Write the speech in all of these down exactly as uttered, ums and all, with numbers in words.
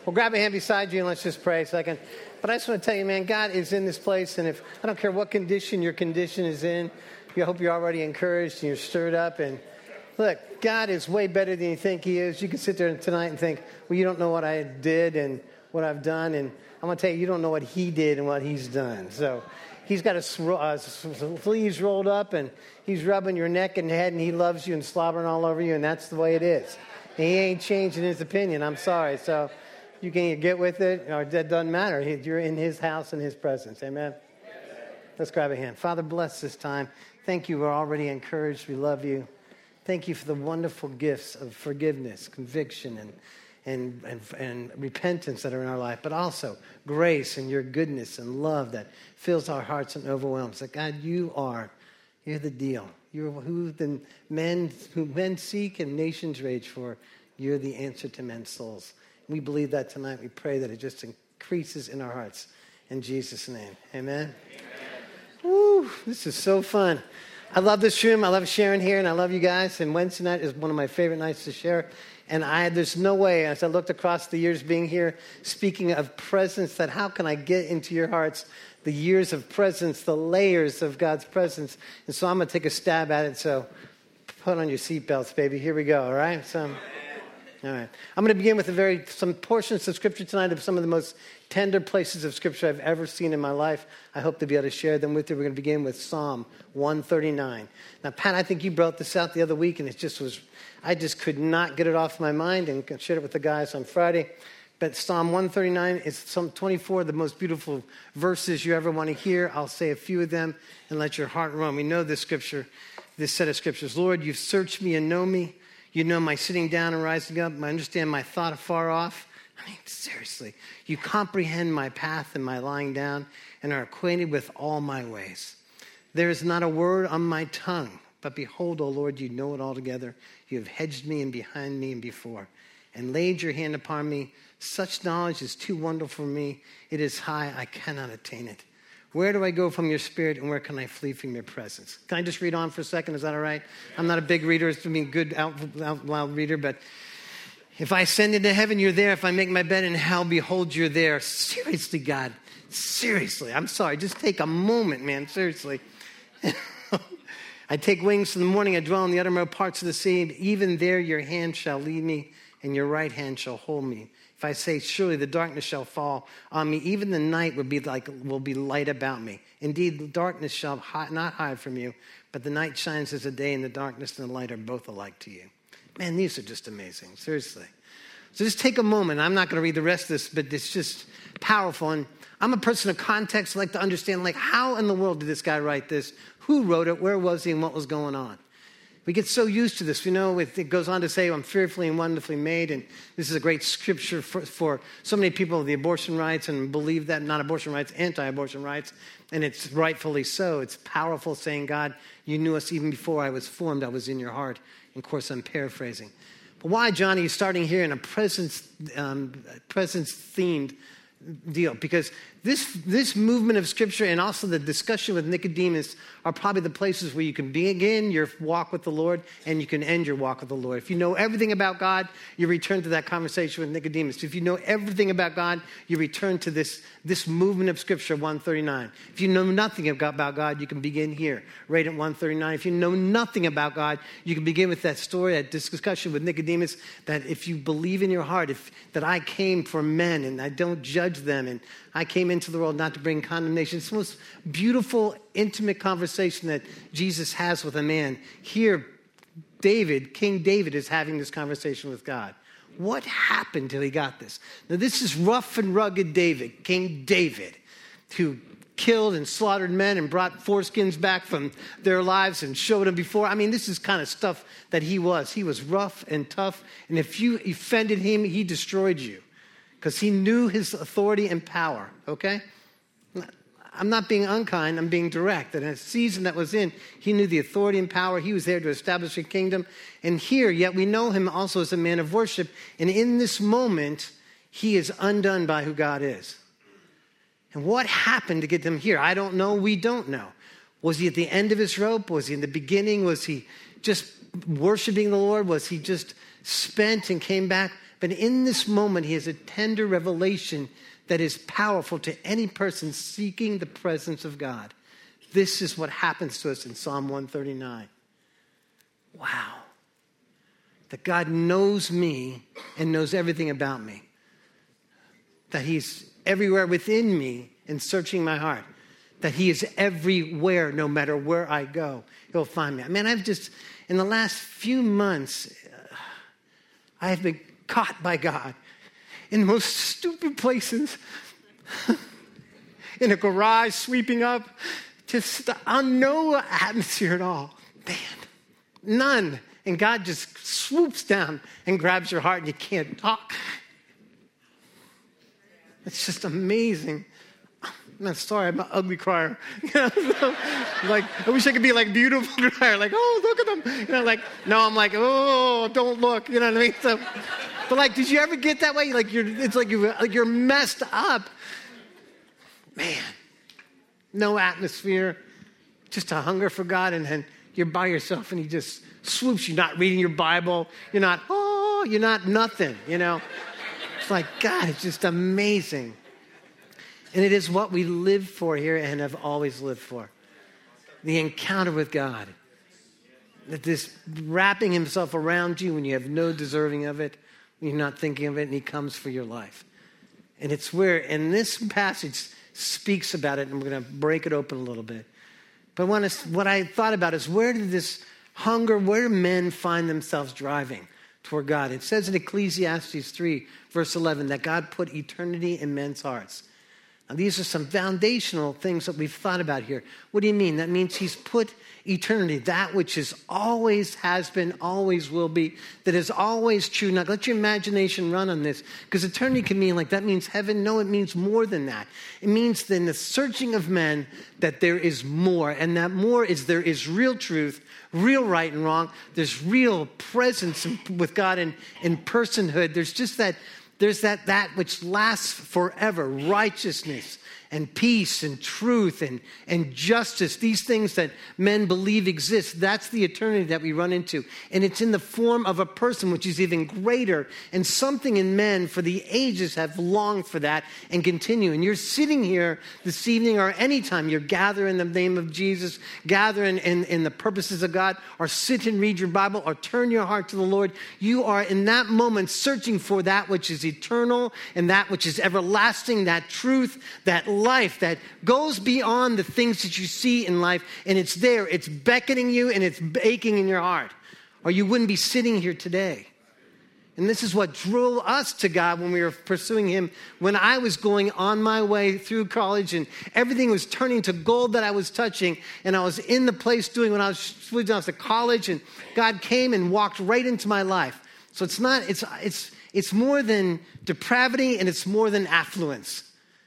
Well, grab a hand beside you and let's just pray a second. But I just want to tell you, man, God is in this place. And if I don't care what condition your condition is in, I hope you're already encouraged and you're stirred up. And look, God is way better than you think he is. You can sit there tonight and think, well, you don't know what I did and what I've done. And I'm going to tell you, you don't know what he did and what he's done. So he's got his uh, sleeves rolled up and he's rubbing your neck and head and he loves you and slobbering all over you. And that's the way it is. And he ain't changing his opinion. I'm sorry. So you can either get with it or that doesn't matter. You're in his house and his presence. Amen. Let's grab a hand. Father, bless this time. Thank you. We're already encouraged. We love you. Thank you for the wonderful gifts of forgiveness, conviction, and and and, and repentance that are in our life, but also grace and your goodness and love that fills our hearts and overwhelms. That God, you are, you're the deal. You're who the men who men seek and nations rage for. You're the answer to men's souls. We believe that tonight. We pray that it just increases in our hearts. In Jesus' name, amen. Amen. Woo, this is so fun. I love this room. I love sharing here, and I love you guys. And Wednesday night is one of my favorite nights to share. And I, there's no way, as I looked across the years being here, speaking of presence, that how can I get into your hearts the years of presence, the layers of God's presence. And so I'm going to take a stab at it. So put on your seatbelts, baby. Here we go, all right? So, all right. I'm going to begin with a very some portions of Scripture tonight of some of the most tender places of Scripture I've ever seen in my life. I hope to be able to share them with you. We're going to begin with Psalm one thirty-nine. Now, Pat, I think you brought this out the other week, and it just was, I just could not get it off my mind, and shared it with the guys on Friday. But Psalm one thirty-nine is Psalm twenty-four, the most beautiful verses you ever want to hear. I'll say a few of them and let your heart run. We know this scripture, this set of scriptures. Lord, you've searched me and know me. You know my sitting down and rising up. I understand my thought afar off. I mean, seriously. You comprehend my path and my lying down and are acquainted with all my ways. There is not a word on my tongue, but behold, O Lord, you know it altogether. You have hedged me and behind me and before and laid your hand upon me. Such knowledge is too wonderful for me. It is high. I cannot attain it. Where do I go from your spirit and where can I flee from your presence? Can I just read on for a second? Is that all right? I'm not a big reader. It's being a good out, out loud reader, but if I ascend into heaven, you're there. If I make my bed in hell, behold, you're there. Seriously, God. Seriously. I'm sorry. Just take a moment, man. Seriously. I take wings in the morning. I dwell in the uttermost parts of the sea. Even there your hand shall lead me and your right hand shall hold me. If I say, surely the darkness shall fall on me, even the night will be like will be light about me. Indeed, the darkness shall hide, not hide from you, but the night shines as the day, and the darkness and the light are both alike to you. Man, these are just amazing, seriously. So just take a moment. I'm not going to read the rest of this, but it's just powerful. And I'm a person of context. I like to understand, like, how in the world did this guy write this? Who wrote it? Where was he? And what was going on? We get so used to this. We know it, it goes on to say, I'm fearfully and wonderfully made. And this is a great scripture for, for so many people, the abortion rights, and believe that, not abortion rights, anti-abortion rights. And it's rightfully so. It's powerful saying, God, you knew us even before I was formed. I was in your heart. And of course, I'm paraphrasing. But why, Johnny, you're starting here in a presence, um, presence-themed deal? Because this this movement of Scripture and also the discussion with Nicodemus are probably the places where you can begin your walk with the Lord and you can end your walk with the Lord. If you know everything about God, you return to that conversation with Nicodemus. If you know everything about God, you return to this, this movement of Scripture, one thirty-nine. If you know nothing about God, you can begin here, right at one thirty-nine. If you know nothing about God, you can begin with that story, that discussion with Nicodemus, that if you believe in your heart, if that I came for men and I don't judge them, and I came into the world not to bring condemnation. It's the most beautiful, intimate conversation that Jesus has with a man. Here, David, King David, is having this conversation with God. What happened till he got this? Now, this is rough and rugged David, King David, who killed and slaughtered men and brought foreskins back from their lives and showed them before. I mean, this is kind of stuff that he was. He was rough and tough, and if you offended him, he destroyed you. Because he knew his authority and power, okay? I'm not being unkind, I'm being direct. And in a season that was in, he knew the authority and power. He was there to establish a kingdom. And here, yet we know him also as a man of worship. And in this moment, he is undone by who God is. And what happened to get him here? I don't know, we don't know. Was he at the end of his rope? Was he in the beginning? Was he just worshiping the Lord? Was he just spent and came back? But in this moment, he has a tender revelation that is powerful to any person seeking the presence of God. This is what happens to us in Psalm one thirty-nine. Wow. That God knows me and knows everything about me. That he's everywhere within me and searching my heart. That he is everywhere, no matter where I go, he'll find me. I mean, I've just, in the last few months, uh, I have been caught by God in the most stupid places. In a garage, sweeping up, just on no atmosphere at all. Man, none. And God just swoops down and grabs your heart and you can't talk. It's just amazing. I'm sorry, I'm an ugly crier. You know, so, like, I wish I could be like beautiful crier. Like, oh, look at them. You know, like, no, I'm like, oh, don't look. You know what I mean? So, but like, did you ever get that way? Like, you're, it's like you're, like you're messed up. Man, no atmosphere, just a hunger for God, and then you're by yourself, and he just swoops. You're not reading your Bible. You're not, oh, you're not nothing. You know, it's like God. It's just amazing. And it is what we live for here and have always lived for. The encounter with God. That this wrapping himself around you when you have no deserving of it, when you're not thinking of it, and he comes for your life. And it's where, and this passage speaks about it, and we're going to break it open a little bit. But what I, what I thought about is, where did this hunger, where do men find themselves driving toward God? It says in Ecclesiastes three, verse eleven, that God put eternity in men's hearts. Now, these are some foundational things that we've thought about here. What do you mean? That means he's put eternity, that which is always has been, always will be, that is always true. Now, let your imagination run on this, because eternity can mean like that means heaven. No, it means more than that. It means that in the searching of men that there is more, and that more is there is real truth, real right and wrong. There's real presence with God in, in personhood. There's just that There's that, that which lasts forever, righteousness and peace and truth and, and justice, these things that men believe exist. That's the eternity that we run into. And it's in the form of a person, which is even greater. And something in men for the ages have longed for that and continue. And you're sitting here this evening or anytime you're gathering in the name of Jesus, gathering in, in the purposes of God, or sit and read your Bible, or turn your heart to the Lord. You are in that moment searching for that which is eternal and that which is everlasting, that truth, that life that goes beyond the things that you see in life, and it's there, it's beckoning you, and it's aching in your heart, or you wouldn't be sitting here today. And this is what drew us to God when we were pursuing him. When I was going on my way through college and everything was turning to gold that I was touching, and I was in the place doing when I was, when I was at college, and God came and walked right into my life. So it's not, it's, it's, it's more than depravity, and it's more than affluence.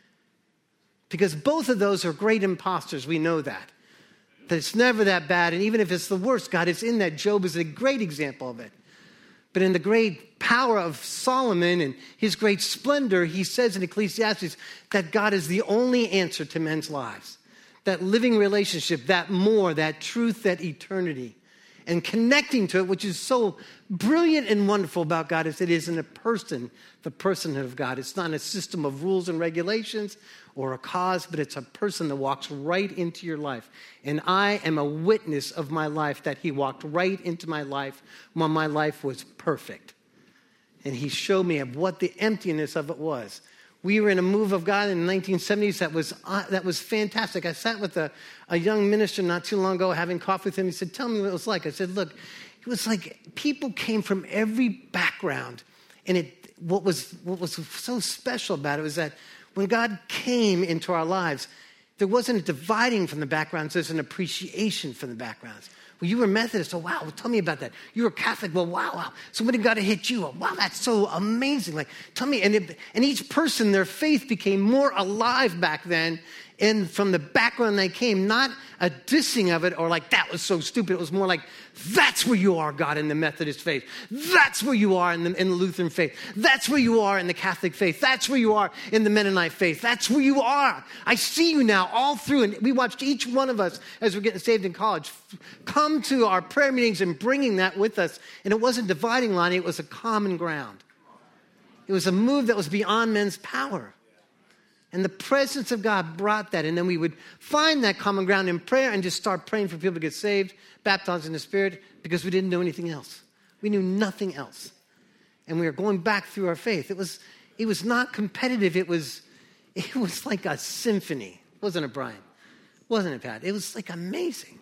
Because both of those are great imposters. We know that. That it's never that bad. And even if it's the worst, God is in that. Job is a great example of it. But in the great power of Solomon and his great splendor, he says in Ecclesiastes that God is the only answer to men's lives. That living relationship, that more, that truth, that eternity. And connecting to it, which is so brilliant and wonderful about God, is it is in a person, the personhood of God. It's not a system of rules and regulations or a cause, but it's a person that walks right into your life. And I am a witness of my life that he walked right into my life when my life was perfect. And he showed me of what the emptiness of it was. We were in a move of God in the nineteen seventies that was uh, that was fantastic. I sat with a, a young minister not too long ago having coffee with him. He said, tell me what it was like. I said, look, it was like people came from every background. And it what was what was so special about it was that when God came into our lives, there wasn't a dividing from the backgrounds. There's an appreciation from the backgrounds. Well, you were Methodist. Oh, wow. Well, tell me about that. You were Catholic. Well, wow, wow. Somebody got to hit you. Oh, wow, that's so amazing. Like, tell me. And, it, and each person, their faith became more alive back then. And from the background they came, not a dissing of it or like, that was so stupid. It was more like, that's where you are, God, in the Methodist faith. That's where you are in the, in the Lutheran faith. That's where you are in the Catholic faith. That's where you are in the Mennonite faith. That's where you are. I see you now all through. And we watched each one of us as we're getting saved in college come to our prayer meetings and bringing that with us. And it wasn't dividing line. It was a common ground. It was a move that was beyond men's power. And the presence of God brought that. And then we would find that common ground in prayer and just start praying for people to get saved, baptized in the Spirit, because we didn't know anything else. We knew nothing else. And we were going back through our faith. It was, it was not competitive. It was, it was like a symphony. Wasn't it, Brian? Wasn't it, Pat? It was like amazing.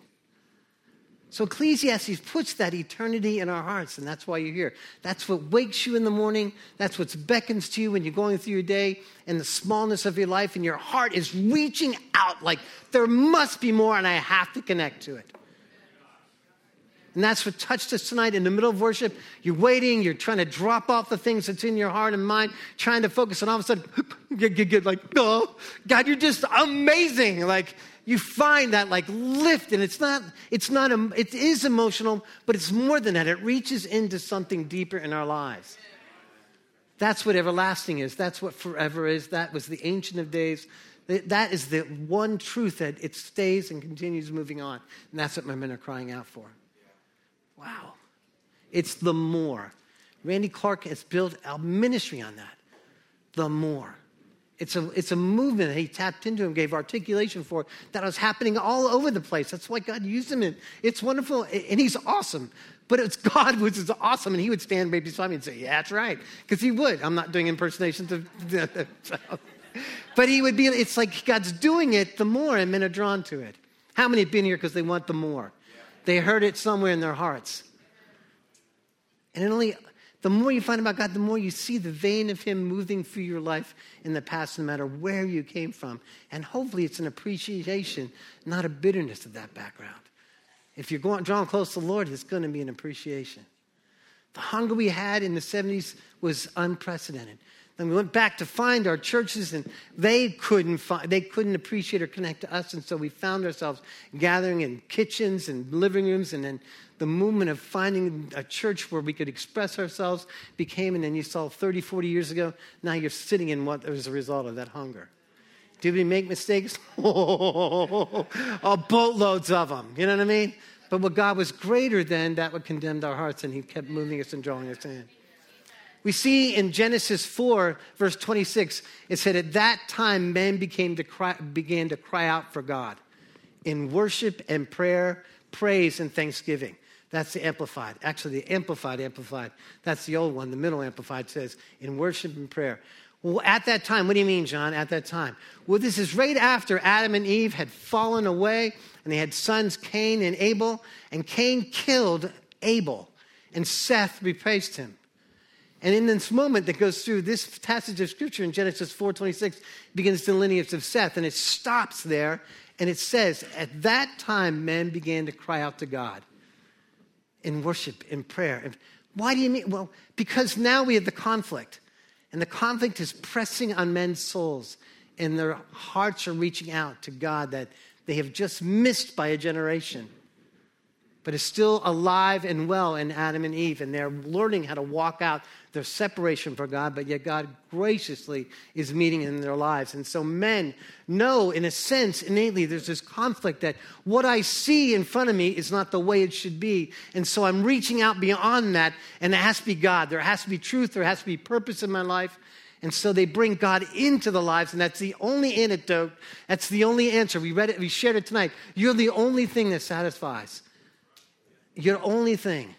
So Ecclesiastes puts that eternity in our hearts, and that's why you're here. That's what wakes you in the morning. That's what beckons to you when you're going through your day and the smallness of your life, and your heart is reaching out like there must be more, and I have to connect to it. And that's what touched us tonight in the middle of worship. You're waiting. You're trying to drop off the things that's in your heart and mind, trying to focus, and all of a sudden, you get, get like, oh, God, you're just amazing. Like, you find that like lift, and it's not, it's not, it is emotional, but it's more than that. It reaches into something deeper in our lives. That's what everlasting is. That's what forever is. That was the Ancient of Days. That is the one truth that it stays and continues moving on. And that's what my men are crying out for. Wow. It's the more. Randy Clark has built a ministry on that. The more. It's a, it's a movement that he tapped into and gave articulation for that was happening all over the place. That's why God used him in. It's wonderful, and he's awesome. But it's God which is awesome, and he would stand right beside me and say, yeah, that's right. Because he would. I'm not doing impersonations of... But he would be, it's like God's doing it the more, and men are drawn to it. How many have been here because they want the more? They heard it somewhere in their hearts. And it only... The more you find about God, the more you see the vein of him moving through your life in the past, no matter where you came from. And hopefully it's an appreciation, not a bitterness of that background. If you're going, drawn close to the Lord, it's going to be an appreciation. The hunger we had in the seventies was unprecedented. Then we went back to find our churches, and they couldn't find, they couldn't appreciate or connect to us. And so we found ourselves gathering in kitchens and living rooms, and then the movement of finding a church where we could express ourselves became, and then you saw thirty, forty years ago, now you're sitting in what was a result of that hunger. Did we make mistakes? Oh, boatloads of them. You know what I mean? But what God was greater than, that would condemn our hearts, and he kept moving us and drawing us in. We see in Genesis four, verse twenty-six, it said, at that time men became to cry, began to cry out for God in worship and prayer, praise and thanksgiving. That's the Amplified. Actually, the Amplified, Amplified. That's the old one. The Middle Amplified says, in worship and prayer. Well, at that time, what do you mean, John, at that time? Well, this is right after Adam and Eve had fallen away, and they had sons Cain and Abel, and Cain killed Abel, and Seth replaced him. And in this moment that goes through this passage of Scripture in Genesis four twenty-six, begins the lineage of Seth, and it stops there, and it says, at that time men began to cry out to God in worship, in prayer. And why do you mean? Well, because now we have the conflict, and the conflict is pressing on men's souls, and their hearts are reaching out to God that they have just missed by a generation, but is still alive and well in Adam and Eve, and they're learning how to walk out their separation from God, but yet God graciously is meeting in their lives. And so men know, in a sense, innately, there's this conflict that what I see in front of me is not the way it should be. And so I'm reaching out beyond that, and it has to be God. There has to be truth. There has to be purpose in my life. And so they bring God into the lives, and that's the only antidote. That's the only answer. We read it. We shared it tonight. You're the only thing that satisfies. You're the only thing.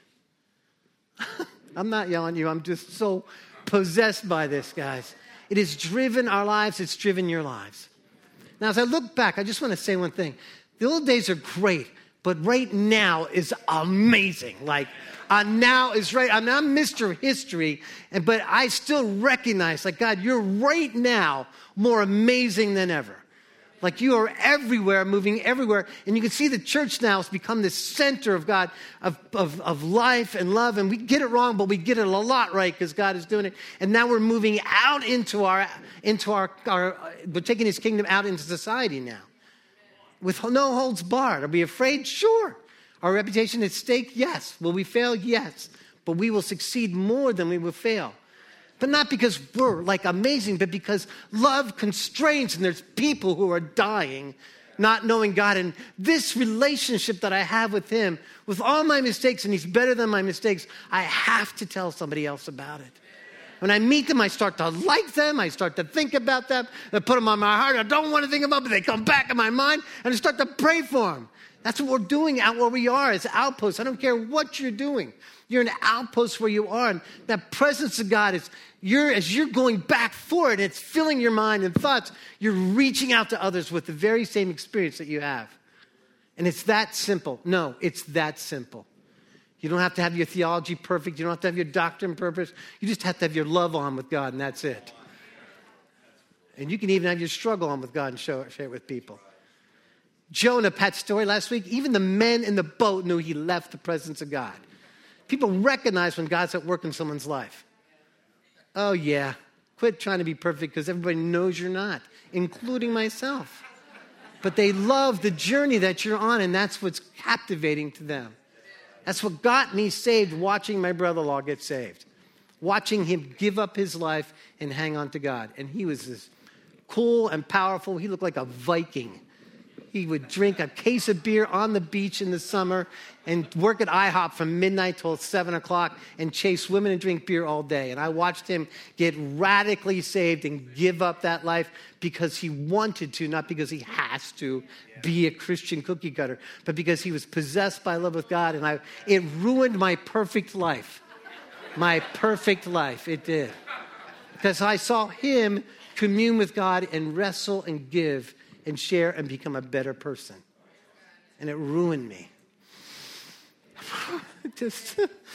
I'm not yelling at you. I'm just so possessed by this, guys. It has driven our lives. It's driven your lives. Now, as I look back, I just want to say one thing. The old days are great, but right now is amazing. Like, uh, now is right. I mean, I'm Mister History, and, but I still recognize, like, God, you're right now more amazing than ever. Like, you are everywhere, moving everywhere. And you can see the church now has become the center of God, of, of, of life and love. And we get it wrong, but we get it a lot right because God is doing it. And now we're moving out into our, into our, our, we're taking his kingdom out into society now. With no holds barred. Are we afraid? Sure. Our reputation at stake? Yes. Will we fail? Yes. But we will succeed more than we will fail. But not because we're like amazing, but because love constrains, and there's people who are dying not knowing God. And this relationship that I have with him, with all my mistakes, and he's better than my mistakes, I have to tell somebody else about it. When I meet them, I start to like them. I start to think about them. I put them on my heart. I don't want to think about them, but they come back in my mind, and I start to pray for them. That's what we're doing out where we are as outposts. I don't care what you're doing. You're an outpost where you are. And that presence of God is, you're as you're going back for it, it's filling your mind and thoughts. You're reaching out to others with the very same experience that you have. And it's that simple. No, it's that simple. You don't have to have your theology perfect. You don't have to have your doctrine perfect. You just have to have your love on with God, and that's it. And you can even have your struggle on with God and show, share it with people. Jonah, Pat's story last week, even the men in the boat knew he left the presence of God. People recognize when God's at work in someone's life. Oh, yeah. Quit trying to be perfect because everybody knows you're not, including myself. But they love the journey that you're on, and that's what's captivating to them. That's what got me saved, watching my brother-in-law get saved. Watching him give up his life and hang on to God. And he was this cool and powerful. He looked like a Viking. He would drink a case of beer on the beach in the summer and work at IHOP from midnight till seven o'clock and chase women and drink beer all day. And I watched him get radically saved and give up that life because he wanted to, not because he has to be a Christian cookie cutter, but because he was possessed by love with God. And I, it ruined my perfect life. My perfect life, it did. Because I saw him commune with God and wrestle and give and share and become a better person. And it ruined me. Just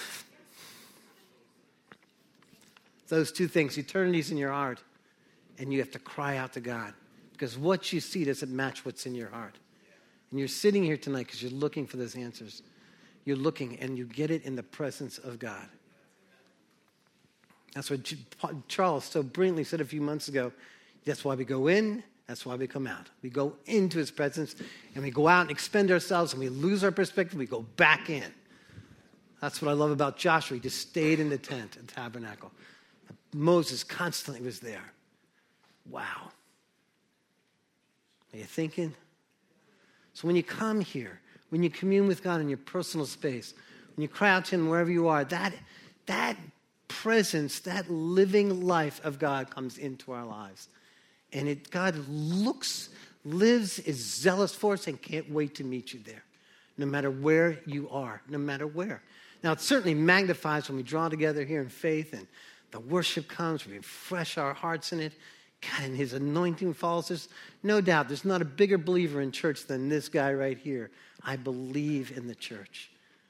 those two things, eternity's in your heart, and you have to cry out to God. Because what you see doesn't match what's in your heart. And you're sitting here tonight because you're looking for those answers. You're looking, and you get it in the presence of God. That's what Charles so brilliantly said a few months ago. That's why we go in. That's why we come out. We go into his presence, and we go out and expend ourselves, and we lose our perspective. We go back in. That's what I love about Joshua. He just stayed in the tent and tabernacle. Moses constantly was there. Wow. Are you thinking? So when you come here, when you commune with God in your personal space, when you cry out to him wherever you are, that, that presence, that living life of God comes into our lives. And it, God looks, lives, is zealous for us, and can't wait to meet you there, no matter where you are, no matter where. Now, it certainly magnifies when we draw together here in faith and the worship comes, we refresh our hearts in it. God, and his anointing falls. There's no doubt, there's not a bigger believer in church than this guy right here. I believe in the church.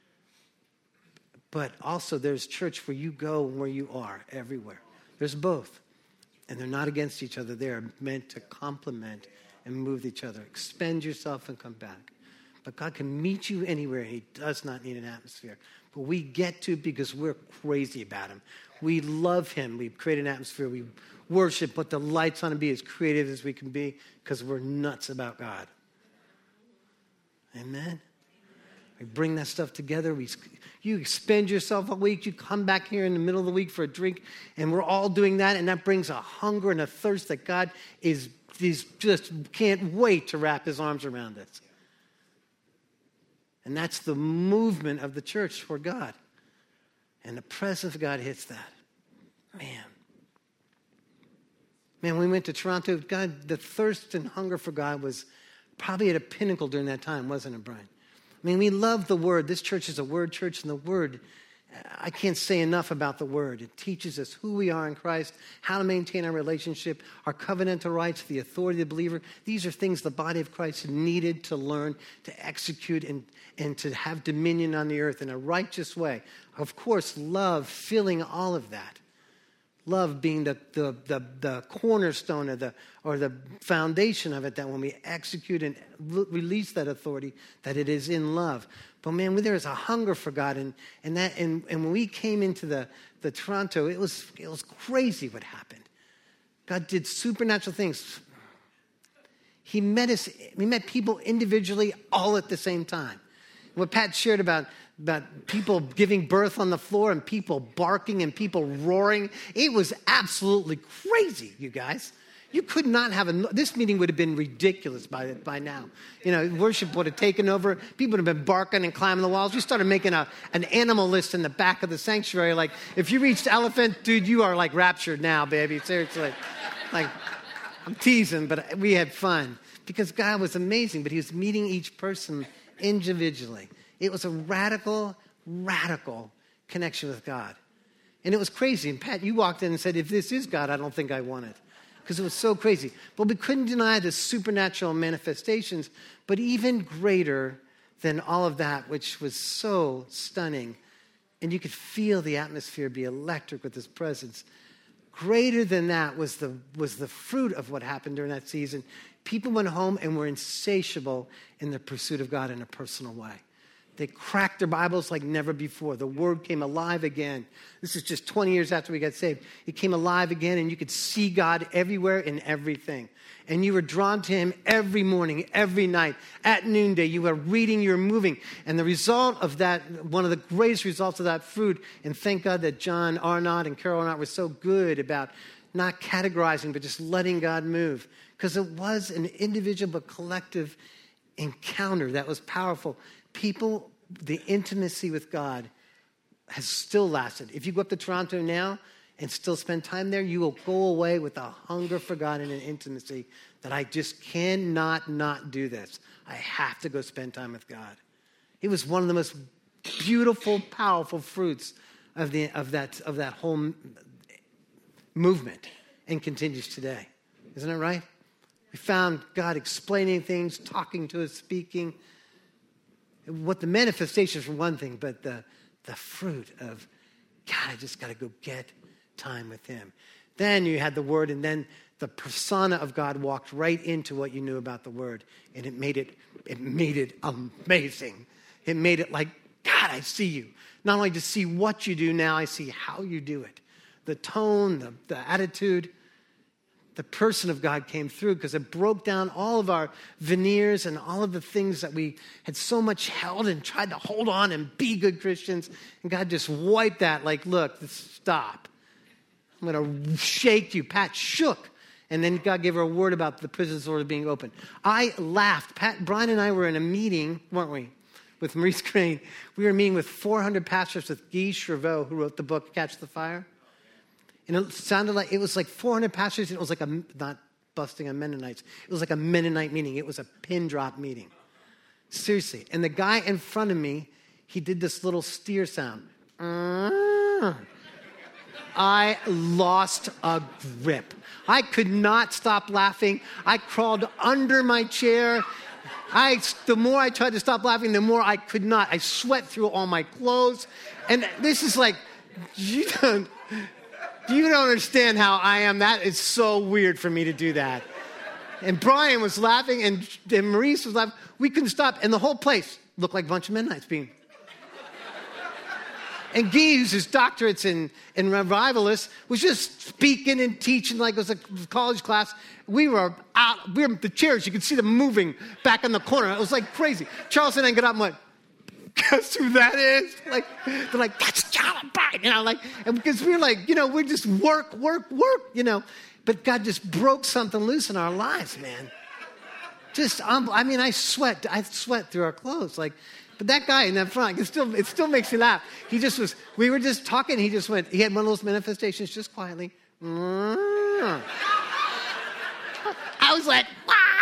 But also, there's church where you go and where you are, everywhere. There's both. And they're not against each other. They're meant to complement and move each other. Expend yourself and come back. But God can meet you anywhere. He does not need an atmosphere. But we get to because we're crazy about him. We love him. We create an atmosphere. We worship, put the lights on and be as creative as we can be because we're nuts about God. Amen? We bring that stuff together. We, you expend yourself a week. You come back here in the middle of the week for a drink, and we're all doing that, and that brings a hunger and a thirst that God is, is just can't wait to wrap his arms around us. And that's the movement of the church for God. And the presence of God hits that. Man. Man, we went to Toronto. God, the thirst and hunger for God was probably at a pinnacle during that time, wasn't it, Brian? I mean, we love the Word. This church is a Word church, and the Word, I can't say enough about the Word. It teaches us who we are in Christ, how to maintain our relationship, our covenantal rights, the authority of the believer. These are things the body of Christ needed to learn, to execute, and, and to have dominion on the earth in a righteous way. Of course, love filling all of that. Love being the, the, the, the cornerstone of the, or the foundation of it, that when we execute and release that authority, that it is in love. But man, there is a hunger for God. And, and, that, and, and when we came into the, the Toronto, it was, it was crazy what happened. God did supernatural things. He met us, we met people individually all at the same time. What Pat shared about, about people giving birth on the floor and people barking and people roaring, it was absolutely crazy, you guys. You could not have a, this meeting would have been ridiculous by, by now. You know, worship would have taken over. People would have been barking and climbing the walls. We started making a, an animal list in the back of the sanctuary. Like, if you reached elephant, dude, you are like raptured now, baby. Seriously. Like, I'm teasing, but we had fun. Because God was amazing, but he was meeting each person individually. It was a radical, radical connection with God. And it was crazy. And Pat, you walked in and said, if this is God, I don't think I want it. Because it was so crazy. But we couldn't deny the supernatural manifestations, but even greater than all of that, which was so stunning. And you could feel the atmosphere be electric with his presence. Greater than that was the, was the fruit of what happened during that season. People went home and were insatiable in the pursuit of God in a personal way. They cracked their Bibles like never before. The word came alive again. This is just twenty years after we got saved. It came alive again, and you could see God everywhere in everything. And you were drawn to him every morning, every night, at noonday. You were reading, you were moving. And the result of that, one of the greatest results of that fruit, and thank God that John Arnott and Carol Arnott were so good about not categorizing, but just letting God move. Because it was an individual but collective encounter that was powerful. People, the intimacy with God has still lasted. If you go up to Toronto now and still spend time there, you will go away with a hunger for God and an intimacy that I just cannot not do this. I have to go spend time with God. It was one of the most beautiful, powerful fruits of the of that of that whole movement, and continues today. Isn't it right? We found God explaining things, talking to us, speaking. What the manifestations were one thing, but the, the fruit of, God, I just got to go get time with him. Then you had the word, and then the persona of God walked right into what you knew about the word, and it made it, it made it amazing. It made it like, God, I see you. Not only to see what you do now, I see how you do it. The tone, the, the attitude. The person of God came through because it broke down all of our veneers and all of the things that we had so much held and tried to hold on and be good Christians. And God just wiped that like, look, stop. I'm going to shake you. Pat shook. And then God gave her a word about the prison doors being open. I laughed. Pat, Brian and I were in a meeting, weren't we, with Maurice Crane. We were meeting with four hundred pastors with Guy Chervaux, who wrote the book, Catch the Fire. And it sounded like, it was like four hundred pastors. And it was like a, not busting on Mennonites. It was like a Mennonite meeting. It was a pin drop meeting. Seriously. And the guy in front of me, he did this little steer sound. Uh, I lost a grip. I could not stop laughing. I crawled under my chair. I, the more I tried to stop laughing, the more I could not. I sweat through all my clothes. And this is like, you don't... You don't understand how I am. That is so weird for me to do that. And Brian was laughing, and, and Maurice was laughing. We couldn't stop. And the whole place looked like a bunch of Mennonites being. And Guy, who's his doctorates in, in revivalists, was just speaking and teaching like it was a college class. We were out. We were the chairs. You could see them moving back in the corner. It was like crazy. Charles and I got up and went, guess who that is? Like, they're like, that's John Biden, you know, like, and because we're like, you know, we're just work, work, work, you know, but God just broke something loose in our lives, man. Just, um, I mean, I sweat, I sweat through our clothes, like, but that guy in that front, it still, it still makes me laugh. He just was, we were just talking, he just went, he had one of those manifestations just quietly. Mm. I was like,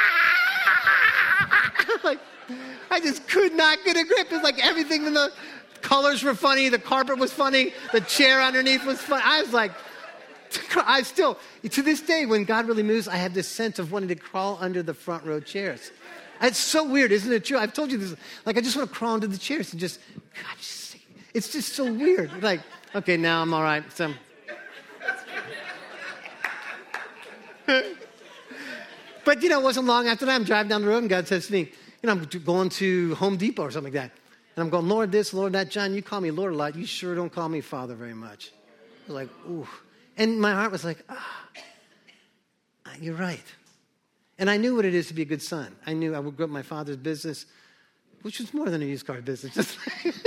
like, I just could not get a grip. It was like everything in the colors were funny. The carpet was funny. The chair underneath was funny. I was like, I still, to this day, when God really moves, I have this sense of wanting to crawl under the front row chairs. It's so weird, isn't it true? I've told you this. Like, I just want to crawl under the chairs and just, God, just, it's just so weird. Like, okay, now I'm all right. So, but, you know, it wasn't long after that. I'm driving down the road and God says to me, you know, I'm going to Home Depot or something like that. And I'm going, Lord this, Lord that. John, you call me Lord a lot. You sure don't call me Father very much. I was like, ooh. And my heart was like, ah, you're right. And I knew what it is to be a good son. I knew I would grow up in my father's business. which was more than a used car business. Just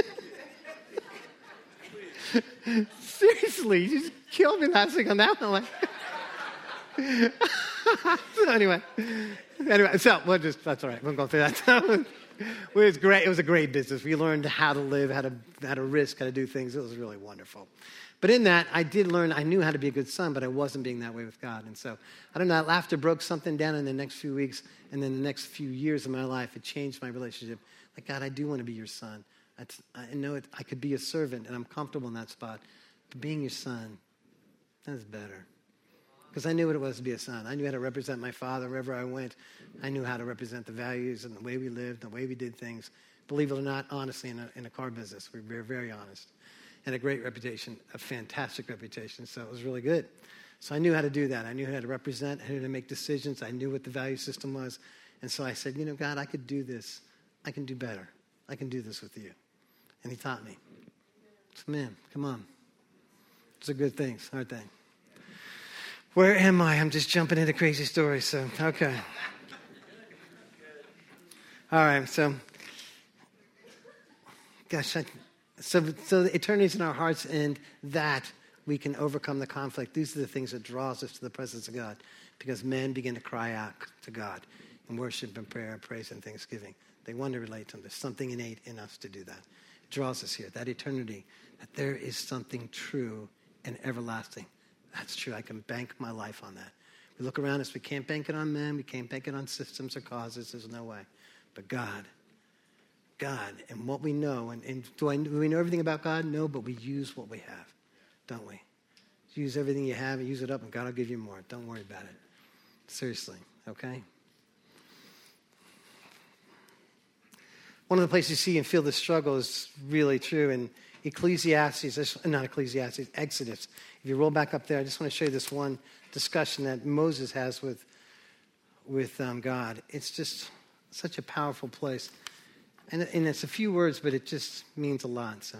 seriously, you just killed me last week on that one. So anyway, anyway, so we'll just, that's all right. We'll go through that. It was great. It was a great business. We learned how to live, how to how to risk, how to do things. It was really wonderful. But in that, I did learn, I knew how to be a good son, but I wasn't being that way with God. And so, I don't know, that laughter broke something down in the next few weeks, and then the next few years of my life, it changed my relationship. Like, God, I do want to be your son. I, I know it, I could be a servant, and I'm comfortable in that spot. But being your son, that's better. Because I knew what it was to be a son. I knew how to represent my father wherever I went. I knew how to represent the values and the way we lived, the way we did things. Believe it or not, honestly, in a, in a car business, we were very honest. And a great reputation, a fantastic reputation. So it was really good. So I knew how to do that. I knew how to represent, how to make decisions. I knew what the value system was. And so I said, you know, God, I could do this. I can do better. I can do this with you. And he taught me. So, man, come on. Those are good things, aren't they? Where am I? I'm just jumping into crazy stories. So, okay. All right. So, gosh, I, so, so the eternity's in our hearts, and that we can overcome the conflict. These are the things that draws us to the presence of God, because men begin to cry out to God in worship and prayer and praise and thanksgiving. They want to relate to him. There's something innate in us to do that. It draws us here, that eternity, that there is something true and everlasting. That's true. I can bank my life on that. We look around us. We can't bank it on men. We can't bank it on systems or causes. There's no way. But God, God, and what we know, and, and do, I, do we know everything about God? No, but we use what we have, don't we? Use everything you have and use it up, and God will give you more. Don't worry about it. Seriously, okay? One of the places you see and feel the struggle is really true in Ecclesiastes, not Ecclesiastes, Exodus. If you roll back up there, I just want to show you this one discussion that Moses has with, with um, God. It's just such a powerful place. And, and it's a few words, but it just means a lot. So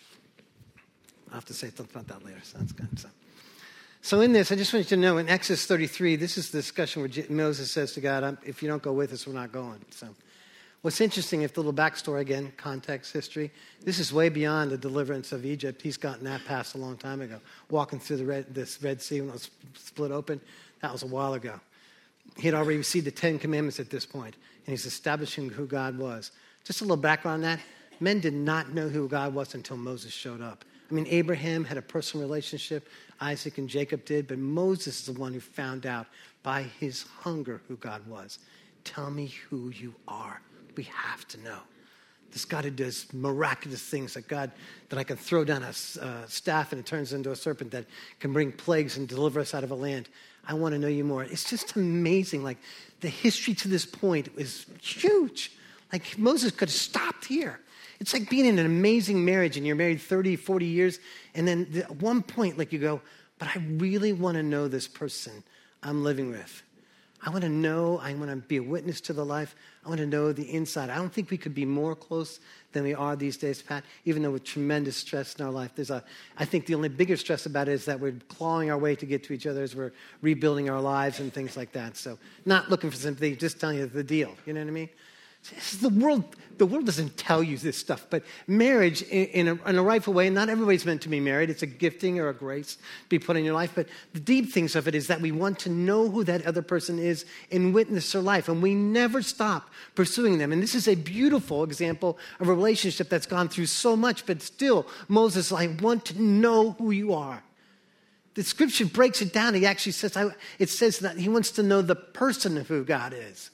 I'll have to say something about that later. So that's good. So, so in this, I just want you to know, in Exodus thirty-three, this is the discussion where Moses says to God, if you don't go with us, we're not going. So what's interesting, if the little backstory again, context, history, this is way beyond the deliverance of Egypt. He's gotten that past a long time ago. Walking through the Red, this Red Sea when it was split open, that was a while ago. He had already received the Ten Commandments at this point, and he's establishing who God was. Just a little background on that. Men did not know who God was until Moses showed up. I mean, Abraham had a personal relationship. Isaac and Jacob did, but Moses is the one who found out by his hunger who God was. Tell me who you are. We have to know. This God who does miraculous things, that God, that I can throw down a uh, staff and it turns into a serpent, that can bring plagues and deliver us out of a land. I want to know you more. It's just amazing. Like, the history to this point is huge. Like, Moses could have stopped here. It's like being in an amazing marriage and you're married thirty, forty years, and then at one point, like, you go, but I really want to know this person I'm living with. I want to know, I want to be a witness to the life. I want to know the inside. I don't think we could be more close than we are these days, Pat, even though with tremendous stress in our life. There's a, I think the only bigger stress about it is that we're clawing our way to get to each other as we're rebuilding our lives and things like that. So not looking for sympathy, just telling you the deal. You know what I mean? This is the world, the world doesn't tell you this stuff, but marriage in, in, a, in a rightful way, and not everybody's meant to be married. It's a gifting or a grace to be put in your life, but the deep things of it is that we want to know who that other person is and witness their life, and we never stop pursuing them. And this is a beautiful example of a relationship that's gone through so much, but still, Moses, I want to know who you are. The scripture breaks it down. He actually says, I, it says that he wants to know the person of who God is.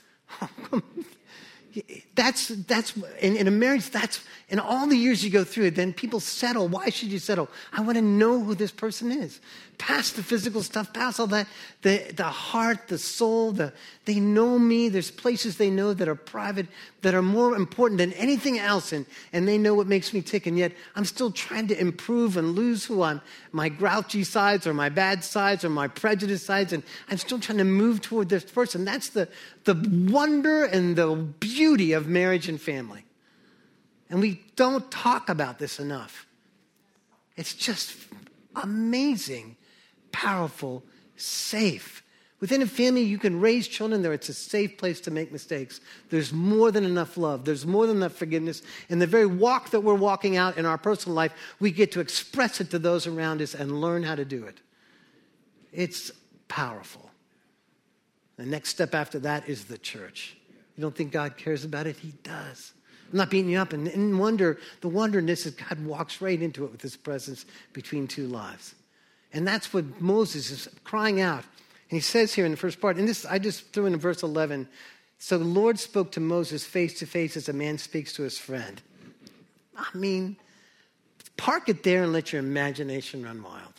That's, that's, in, in a marriage, that's, in all the years you go through it, then people settle. Why should you settle? I want to know who this person is. Past the physical stuff, past all that, the, the heart, the soul, the, they know me. There's places they know that are private, that are more important than anything else, and, and they know what makes me tick, and yet I'm still trying to improve and lose who I'm, my grouchy sides or my bad sides or my prejudice sides, and I'm still trying to move toward this person. That's the, the wonder and the beauty of marriage and family. And we don't talk about this enough. It's just amazing, powerful, safe, Within a family, you can raise children there. It's a safe place to make mistakes. There's more than enough love. There's more than enough forgiveness. In the very walk that we're walking out in our personal life, we get to express it to those around us and learn how to do it. It's powerful. The next step after that is the church. You don't think God cares about it? He does. I'm not beating you up. And, and wonder, the wonderness is God walks right into it with his presence between two lives. And that's what Moses is crying out. And he says here in the first part, and this I just threw in verse eleven, so the Lord spoke to Moses face to face as a man speaks to his friend. I mean, park it there and let your imagination run wild.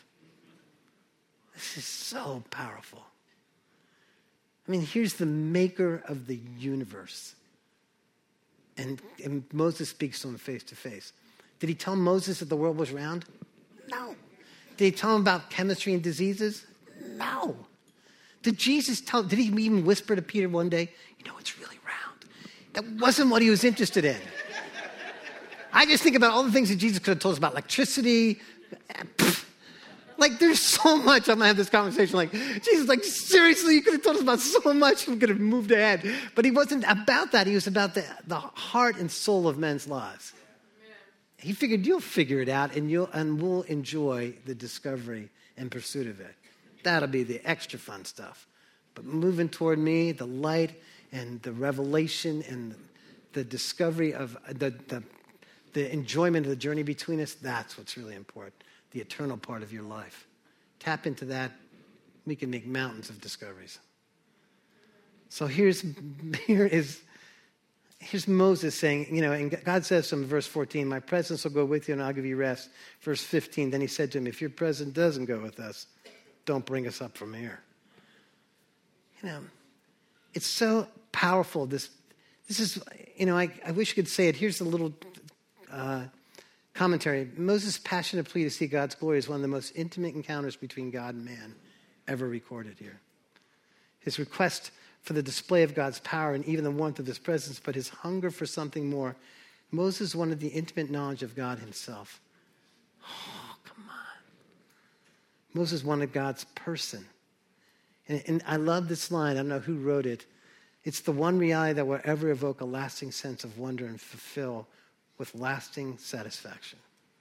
This is so powerful. I mean, here's the maker of the universe. And, and Moses speaks to him face to face. Did he tell Moses that the world was round? No. Did he tell him about chemistry and diseases? No. Did Jesus tell, did he even whisper to Peter one day, you know, it's really round? That wasn't what he was interested in. I just think about all the things that Jesus could have told us about electricity. Like, there's so much. I'm going to have this conversation like, Jesus, like, seriously, you could have told us about so much. We could have moved ahead. But he wasn't about that. He was about the, the heart and soul of men's lives. Amen. He figured you'll figure it out and you'll and we'll enjoy the discovery and pursuit of it. That'll be the extra fun stuff. But moving toward me, the light and the revelation and the discovery of the, the, the enjoyment of the journey between us, that's what's really important. The eternal part of your life. Tap into that. We can make mountains of discoveries. So here's here is here's Moses saying, you know, and God says to him in verse fourteen, my presence will go with you and I'll give you rest. Verse fifteen, then he said to him, if your presence doesn't go with us, don't bring us up from here. You know, it's so powerful. This this is, you know, I, I wish I could say it. Here's a little uh, commentary. Moses' passionate plea to see God's glory is one of the most intimate encounters between God and man ever recorded here. His request for the display of God's power and even the warmth of his presence, but his hunger for something more. Moses wanted the intimate knowledge of God himself. Oh, come on. Moses wanted God's person. And, and I love this line. I don't know who wrote it. It's the one reality that will ever evoke a lasting sense of wonder and fulfill with lasting satisfaction.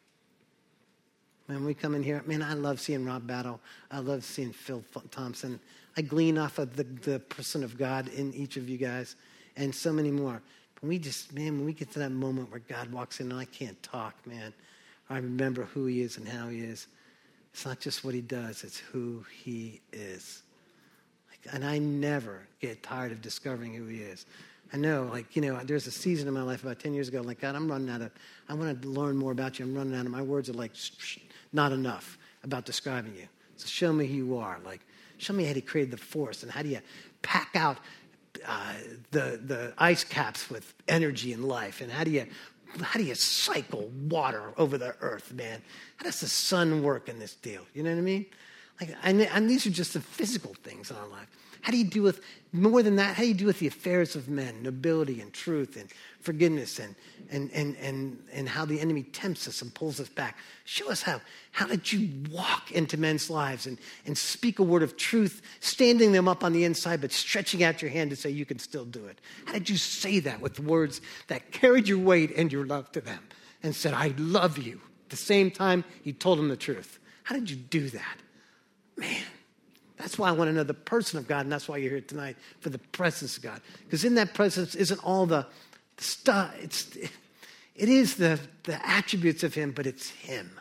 When we come in here, man, I love seeing Rob Battle. I love seeing Phil Thompson. I glean off of the, the person of God in each of you guys and so many more. But we just, man, when we get to that moment where God walks in and I can't talk, man, I remember who he is and how he is. It's not just what he does, it's who he is. Like, and I never get tired of discovering who he is. I know, like, you know, there's a season in my life about ten years ago, like, God, I'm running out of, I want to learn more about you. I'm running out of, my words are like, not enough about describing you. So show me who you are. Like, show me how you created the force and how do you pack out uh, the the ice caps with energy and life, and how do you how do you cycle water over the earth, man? How does the sun work in this deal? You know what I mean? Like, and, and these are just the physical things in our life. How do you deal with, more than that, how do you deal with the affairs of men, nobility and truth and forgiveness and and and and and how the enemy tempts us and pulls us back? Show us how. How did you walk into men's lives and, and speak a word of truth, standing them up on the inside, but stretching out your hand to say you can still do it? How did you say that with words that carried your weight and your love to them and said, I love you? At the same time, you told them the truth. How did you do that? Man. That's why I want to know the person of God, and that's why you're here tonight, for the presence of God. Because in that presence isn't all the, the stuff. It's, it is the, the attributes of him, but it's him.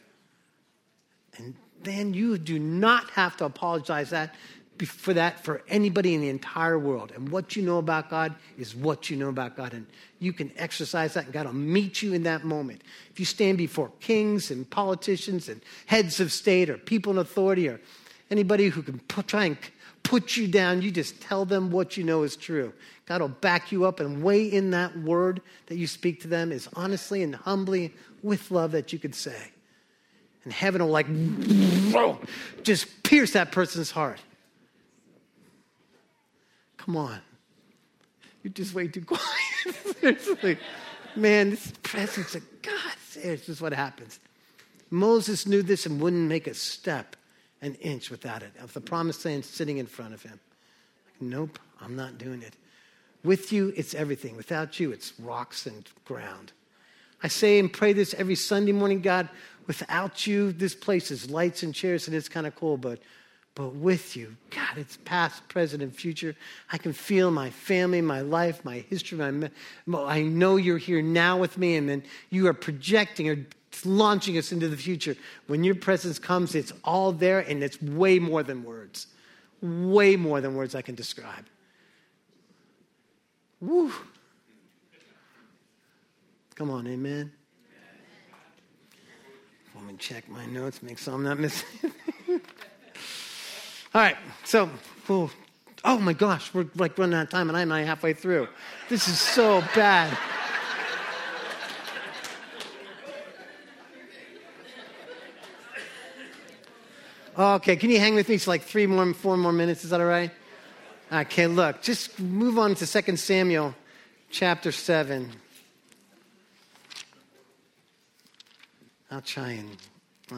And then you do not have to apologize that for that for anybody in the entire world. And what you know about God is what you know about God. And you can exercise that, and God will meet you in that moment. If you stand before kings and politicians and heads of state or people in authority or anybody who can put, try and put you down, you just tell them what you know is true. God will back you up, and way in that word that you speak to them is honestly and humbly with love that you could say. And heaven will like just pierce that person's heart. Come on. You're just way too quiet. Seriously. Man, this presence of God, this is what happens. Moses knew this and wouldn't make a step an inch without it. Of the promised land sitting in front of him. Nope, I'm not doing it. With you, it's everything. Without you, it's rocks and ground. I say and pray this every Sunday morning, God, without you, this place is lights and chairs and it's kind of cool, but but with you, God, it's past, present, and future. I can feel my family, my life, my history. My, I know you're here now with me, and then you are projecting or launching us into the future. When your presence comes, it's all there, and it's way more than words. Way more than words I can describe. Woo. Come on, amen. Let me check my notes, make sure I'm not missing. All right, so, oh, oh my gosh, we're like running out of time, and I'm not halfway through. This is so bad. Okay, can you hang with me for like three more, four more minutes? Is that all right? Okay, look, just move on to Second Samuel chapter seven. I'll try and... Uh,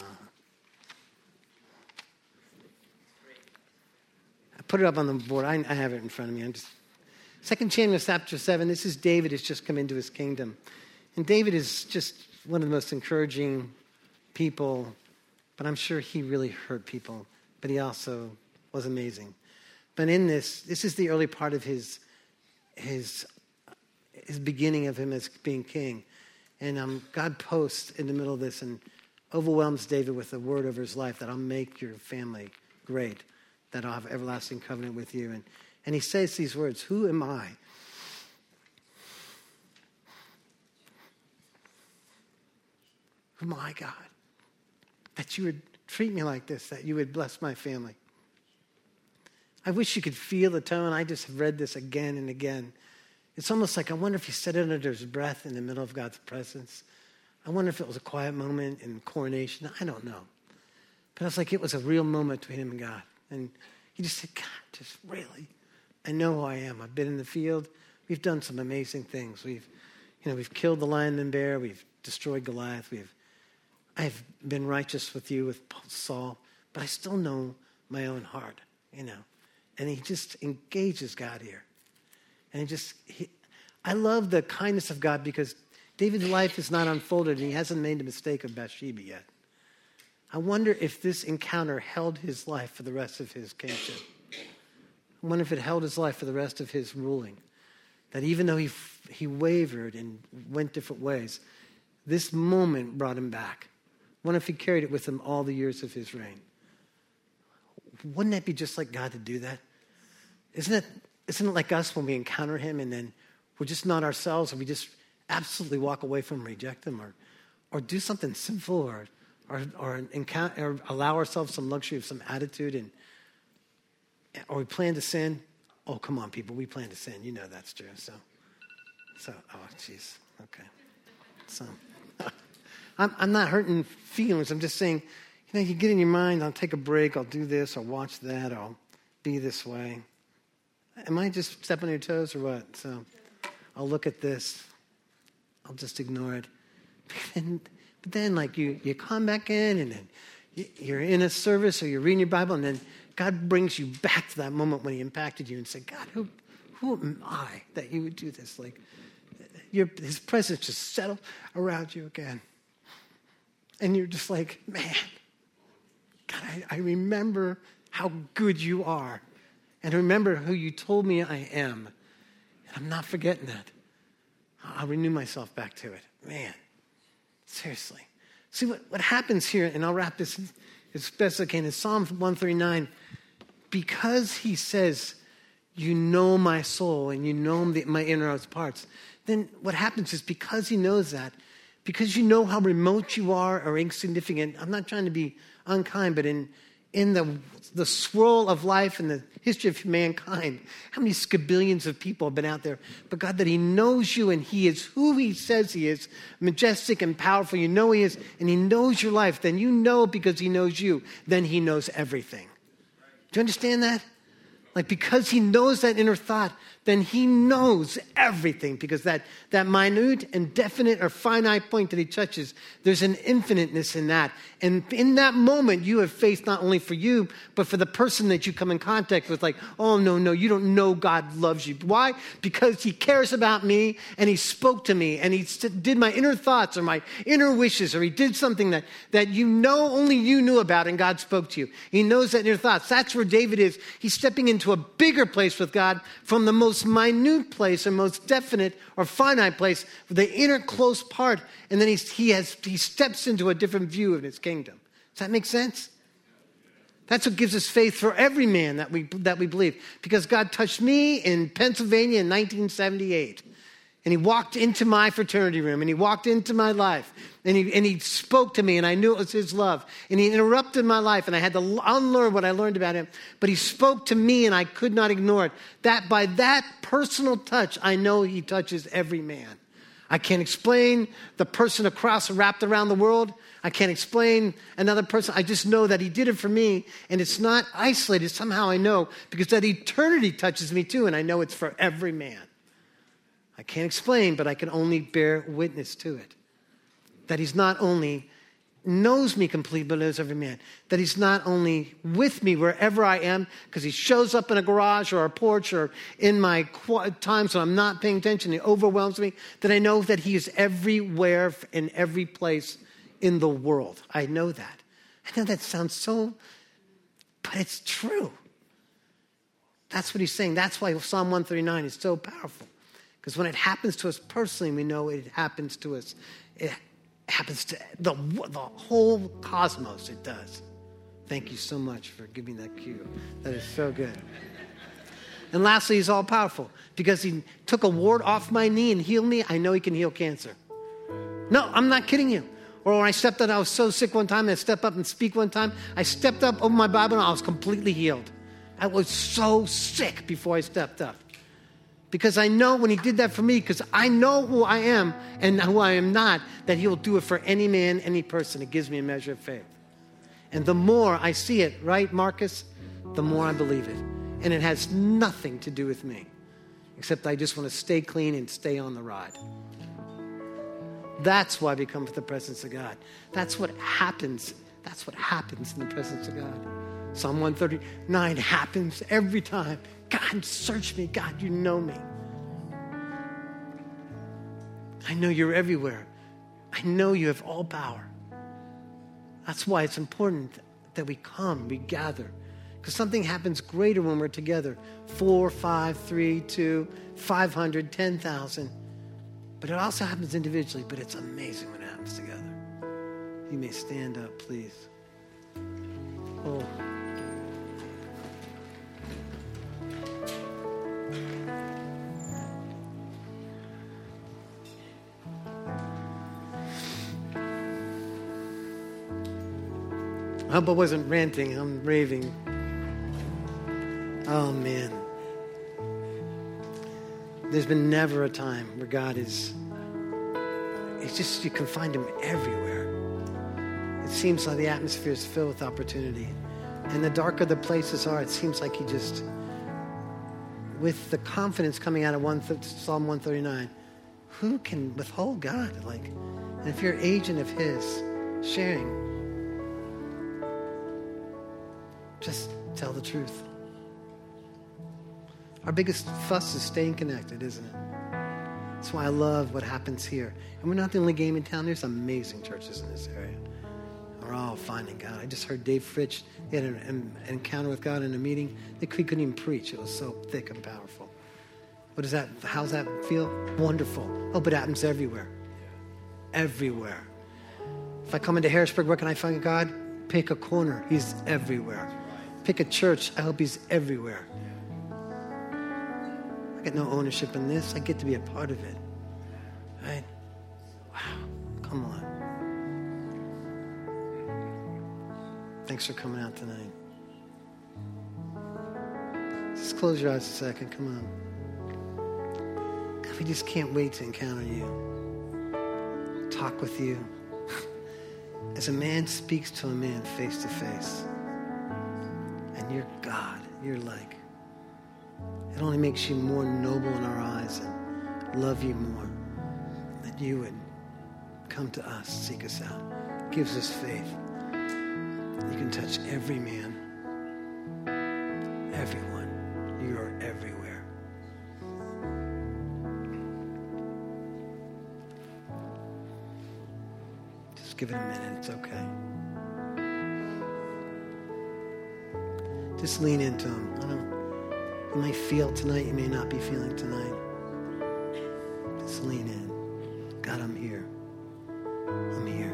I put it up on the board. I, I have it in front of me. I'm just... Second Samuel chapter seven, this is David has just come into his kingdom. And David is just one of the most encouraging people, but I'm sure he really hurt people. But he also was amazing. But in this, this is the early part of his his his beginning of him as being king. And um, God posts in the middle of this and overwhelms David with a word over his life that I'll make your family great, that I'll have everlasting covenant with you. And, and he says these words, who am I? Who am I, God? That you would treat me like this, that you would bless my family. I wish you could feel the tone. I just have read this again and again. It's almost like I wonder if he said it under his breath in the middle of God's presence. I wonder if it was a quiet moment in coronation. I don't know. But it's like it was a real moment between him and God. And he just said, God, just really, I know who I am. I've been in the field. We've done some amazing things. We've, you know, we've killed the lion and bear. We've destroyed Goliath. We've, I've been righteous with you, with Saul. But I still know my own heart, you know. And he just engages God here. And he just, he, I love the kindness of God because David's life is not unfolded and he hasn't made the mistake of Bathsheba yet. I wonder if this encounter held his life for the rest of his kingship. I wonder if it held his life for the rest of his ruling. That even though he he wavered and went different ways, this moment brought him back. I wonder if he carried it with him all the years of his reign. Wouldn't that be just like God to do that? Isn't it, isn't it like us when we encounter him and then we're just not ourselves and we just absolutely walk away from him, reject him, or or do something sinful or or or, encounter, or allow ourselves some luxury of some attitude and or we plan to sin? Oh, come on, people, we plan to sin. You know that's true. So, so oh, jeez. Okay. So, I'm I'm not hurting feelings. I'm just saying, you know, you get in your mind, I'll take a break, I'll do this, I'll watch that, I'll be this way. Am I just stepping on your toes or what? So I'll look at this. I'll just ignore it. But then, but then like, you, you come back in and then you're in a service or you're reading your Bible and then God brings you back to that moment when he impacted you and say, God, who, who am I that you would do this? Like, your, his presence just settled around you again. And you're just like, man, God, I, I remember how good you are. And remember who you told me I am. And I'm not forgetting that. I'll renew myself back to it. Man, seriously. See, what, what happens here, and I'll wrap this as best I can, in Psalm one thirty-nine, because he says, you know my soul and you know my innermost parts, then what happens is because he knows that, because you know how remote you are or insignificant, I'm not trying to be unkind, but in in the the swirl of life and the history of mankind, how many scabillions of people have been out there? But God, that he knows you and he is who he says he is, majestic and powerful. You know he is, and he knows your life. Then you know because he knows you. Then he knows everything. Do you understand that? Like, because he knows that inner thought, then he knows everything, because that, that minute and definite or finite point that he touches, there's an infiniteness in that. And in that moment, you have faith not only for you, but for the person that you come in contact with. Like, oh, no, no, you don't know God loves you. Why? Because he cares about me, and he spoke to me, and he did my inner thoughts or my inner wishes, or he did something that, that you know only you knew about, and God spoke to you. He knows that inner thoughts. That's where David is. He's stepping into a bigger place with God from the most minute place or most definite or finite place, the inner close part, and then he's, he has he steps into a different view of his kingdom. Does that make sense? That's what gives us faith for every man that we that we believe. Because God touched me in Pennsylvania in nineteen seventy-eight. And he walked into my fraternity room, and he walked into my life, and he, and he spoke to me, and I knew it was his love. And he interrupted my life, and I had to unlearn what I learned about him. But he spoke to me, and I could not ignore it. That by that personal touch, I know he touches every man. I can't explain the person across wrapped around the world. I can't explain another person. I just know that he did it for me, and it's not isolated. Somehow I know, because that eternity touches me too, and I know it's for every man. I can't explain, but I can only bear witness to it. That he's not only knows me completely, but knows every man. That he's not only with me wherever I am, because he shows up in a garage or a porch or in my qu- times when I'm not paying attention, he overwhelms me. That I know that he is everywhere in every place in the world. I know that. I know that sounds so, but it's true. That's what he's saying. That's why Psalm one thirty-nine is so powerful. Because when it happens to us personally, we know it happens to us. It happens to the, the whole cosmos, it does. Thank you so much for giving that cue. That is so good. And lastly, he's all powerful. Because he took a wart off my knee and healed me, I know he can heal cancer. No, I'm not kidding you. Or when I stepped up, I was so sick one time, and I stepped up and speak one time. I stepped up, opened my Bible, and I was completely healed. I was so sick before I stepped up. Because I know when he did that for me, because I know who I am and who I am not, that he will do it for any man, any person. It gives me a measure of faith. And the more I see it, right, Marcus, the more I believe it. And it has nothing to do with me, except I just want to stay clean and stay on the ride. That's why we come to the presence of God. That's what happens. That's what happens in the presence of God. Psalm one thirty-nine happens every time. God, search me. God, you know me. I know you're everywhere. I know you have all power. That's why it's important that we come, we gather. Because something happens greater when we're together. Four, five, three, two, five hundred, ten thousand. But it also happens individually, but it's amazing when it happens together. You may stand up, please. Oh. I hope I wasn't ranting. I'm raving. Oh, man. There's been never a time where God is... It's just, you can find him everywhere. It seems like the atmosphere is filled with opportunity. And the darker the places are, it seems like he just... With the confidence coming out of one, Psalm one thirty-nine, who can withhold God? Like, and if you're an agent of his, sharing... Just tell the truth. Our biggest fuss is staying connected, isn't it? That's why I love what happens here. And we're not the only game in town. There's amazing churches in this area. We're all finding God. I just heard Dave Fritch had an, an encounter with God in a meeting. He couldn't even preach. It was so thick and powerful. What does that, how's that feel? Wonderful. Oh, but it happens everywhere. Everywhere. If I come into Harrisburg, where can I find God? Pick a corner. He's everywhere. Pick a church. I hope he's everywhere. I get no ownership in this. I get to be a part of it. Right? Wow. Come on. Thanks for coming out tonight. Just close your eyes a second. Come on. God, we just can't wait to encounter you. Talk with you. As a man speaks to a man face to face. And you're God. You're like, It only makes you more noble in our eyes and love you more. That you would come to us, seek us out, gives us faith. You can touch every man, everyone. You are everywhere. Just give it a minute. It's okay. Just lean into him. I don't, you may feel tonight. You may not be feeling tonight. Just lean in. God, I'm here. I'm here.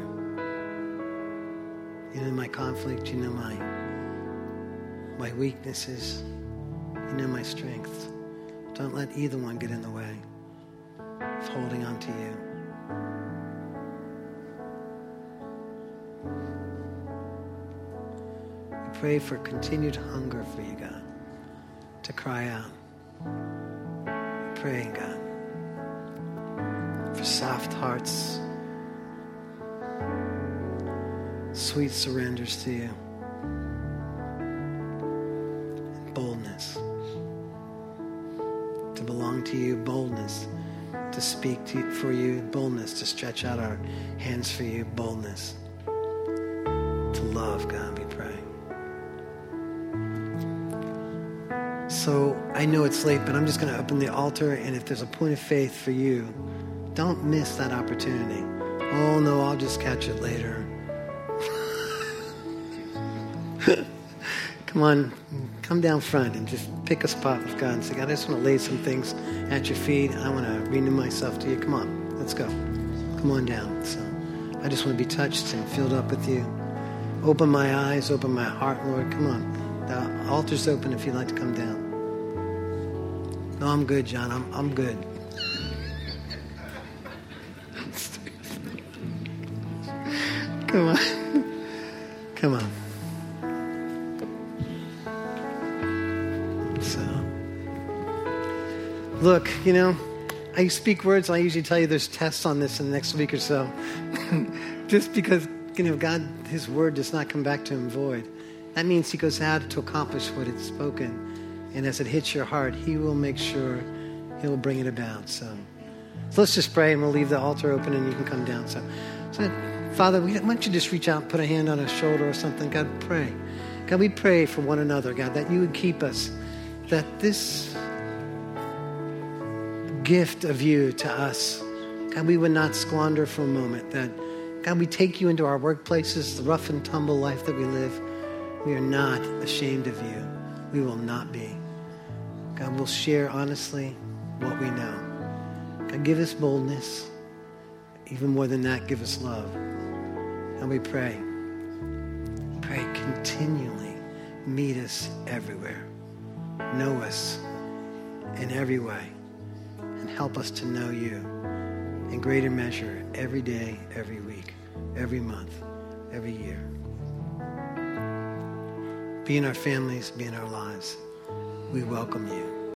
You know my conflict. You know my my weaknesses. You know my strengths. Don't let either one get in the way of holding on to you. We pray for continued hunger for you, God, to cry out. Praying, God, for soft hearts, sweet surrenders to you, and boldness to belong to you, boldness to speak to you, for you, boldness to stretch out our hands for you, boldness to love, God, we pray. So I know it's late, but I'm just going to open the altar, and if there's a point of faith for you, don't miss that opportunity. Oh, no, I'll just catch it later. Come on, come down front and just pick a spot with God and say, God, I just want to lay some things at your feet. I want to renew myself to you. Come on, let's go. Come on down. So I just want to be touched and filled up with you. Open my eyes, open my heart, Lord. Come on. The altar's open if you'd like to come down. No, I'm good, John. I'm I'm good. Come on. Come on. So, look, you know, I speak words. I usually tell you there's tests on this in the next week or so. Just because, you know, God, his word does not come back to him void. That means he goes out to accomplish what it's spoken. And as it hits your heart, he will make sure he'll bring it about. So, so let's just pray, and we'll leave the altar open, and you can come down. So, so Father, why don't you just reach out and put a hand on his shoulder or something? God, pray. God, we pray for one another, God, that you would keep us, that this gift of you to us, God, we would not squander for a moment. That, God, we take you into our workplaces, the rough and tumble life that we live. We are not ashamed of you. We will not be. God, we'll share honestly what we know. God, give us boldness. Even more than that, give us love. And we pray. Pray continually. Meet us everywhere. Know us in every way. And help us to know you in greater measure every day, every week, every month, every year. Be in our families, be in our lives. We welcome you.